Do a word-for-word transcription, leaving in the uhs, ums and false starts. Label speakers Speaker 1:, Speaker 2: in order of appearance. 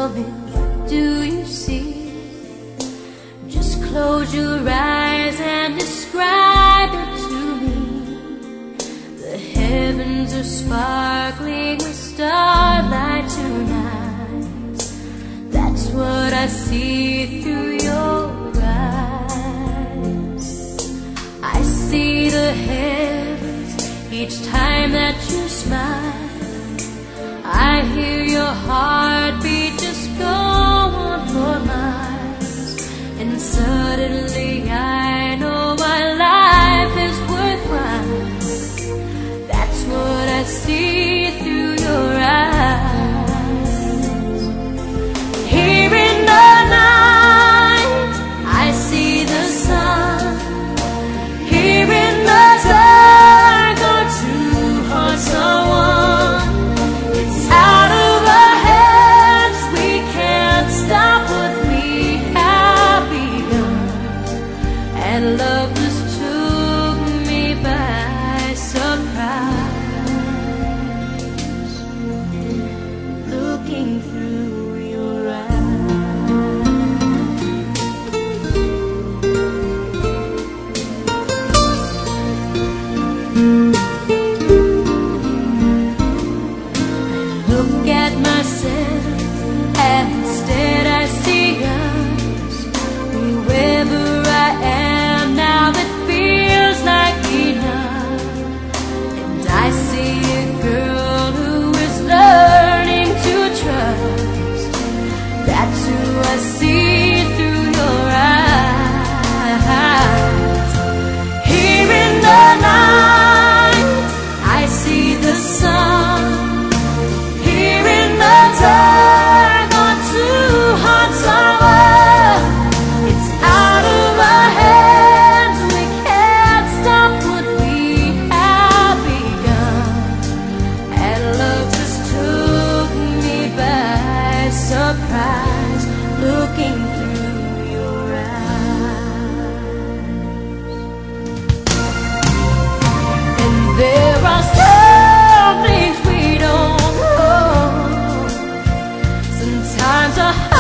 Speaker 1: tell me, what do you see? Just close your eyes and describe it to me. The heavens are sparkling with starlight tonight. That's what I see through your eyes. I see the heavens each time that you smile. I hear your heartbeat just go on for miles. And suddenly I know my life is worthwhile. That's what I see through your eyes. Here in the night I see the sun. Here in the dark our two hearts are one. It's out of our hands, we can't stop what we have begun. And love just took me by surprise. Looking through your eyes. I look at myself and instead I see us. Whoever I am now, it feels like enough. And I see a girl who is learning to trust. That's who I see through your eyes. Here in the night I see the sun. Here in the dark our two hearts are one. It's out of our hands, we can't stop what we have begun. And love just took me by surprise. Looking through your eyes. And there are some things we don't know. Sometimes our